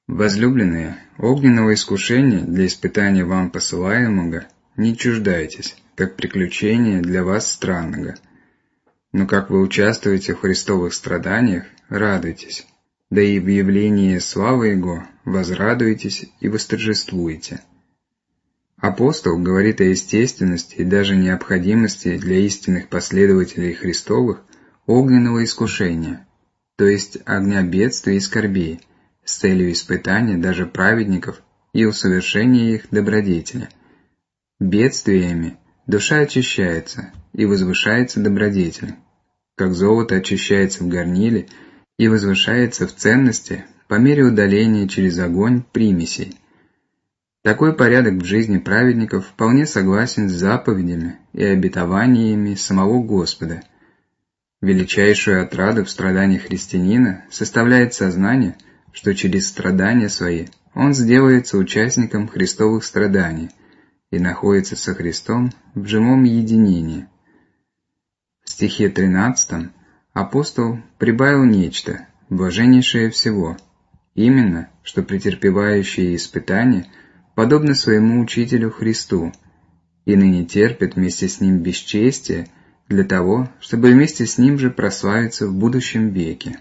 Возлюбленные, огненного искушения для испытания вам посылаемого не чуждайтесь, как приключения для вас странного. Но как вы участвуете в Христовых страданиях, радуйтесь, да и в явлении славы Его возрадуйтесь и восторжествуете. Апостол говорит о естественности и даже необходимости для истинных последователей Христовых огненного искушения, то есть огня бедствий и скорбей, с целью испытания даже праведников и усовершения их добродетели. Бедствиями душа очищается и возвышается добродетель, как золото очищается в горниле и возвышается в ценности по мере удаления через огонь примесей. Такой порядок в жизни праведников вполне согласен с заповедями и обетованиями самого Господа. Величайшую отраду в страданиях христианина составляет сознание, что через страдания свои он сделается участником Христовых страданий и находится со Христом в живом единении. В стихе 13 апостол прибавил нечто, блаженнейшее всего, именно, что претерпевающие испытания подобны своему Учителю Христу, и ныне терпят вместе с Ним бесчестие для того, чтобы вместе с Ним же прославиться в будущем веке.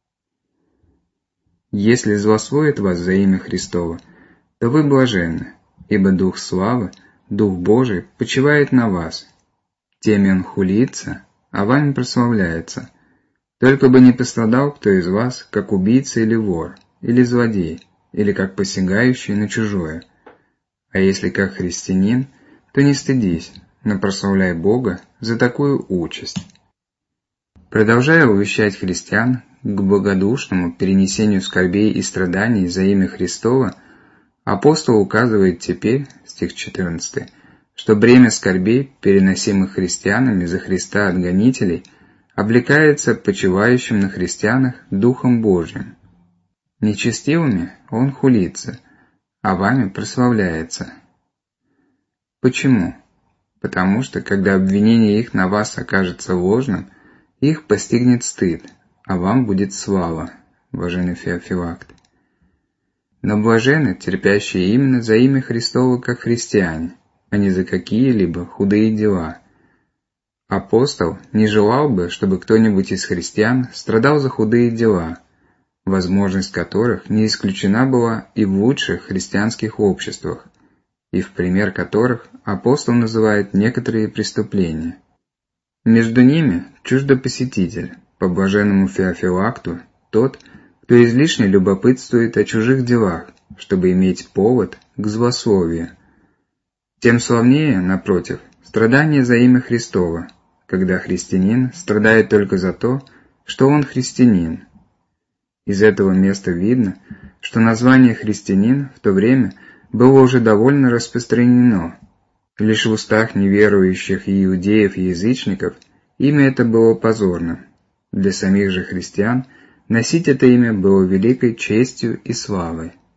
Если злословят вас за имя Христово, то вы блаженны, ибо Дух славы, Дух Божий почивает на вас. Теми Он хулится, а вами прославляется. Только бы не пострадал кто из вас, как убийца или вор, или злодей, или как посягающий на чужое. А если как христианин, то не стыдись, но прославляй Бога за такую участь. Продолжая увещать христиан к благодушному перенесению скорбей и страданий за имя Христово, апостол указывает теперь, стих 14, что бремя скорбей, переносимых христианами за Христа от гонителей, облекается почивающим на христианах Духом Божьим. Нечестивыми он хулится, а вами прославляется. Почему? Потому что, когда обвинение их на вас окажется ложным, их постигнет стыд, а вам будет слава. Блаженный Феофилакт. Но блаженны, терпящие именно за имя Христово как христиане, а не за какие-либо худые дела. Апостол не желал бы, чтобы кто-нибудь из христиан страдал за худые дела, возможность которых не исключена была и в лучших христианских обществах, и в пример которых апостол называет некоторые преступления. Между ними чуждопосетитель, по блаженному Феофилакту, тот, кто излишне любопытствует о чужих делах, чтобы иметь повод к злословию. Тем славнее, напротив, страдание за имя Христово, когда христианин страдает только за то, что он христианин. Из этого места видно, что название «христианин» в то время было уже довольно распространено. Лишь в устах неверующих иудеев и язычников имя это было позорным. Для самих же христиан носить это имя было великой честью и славой.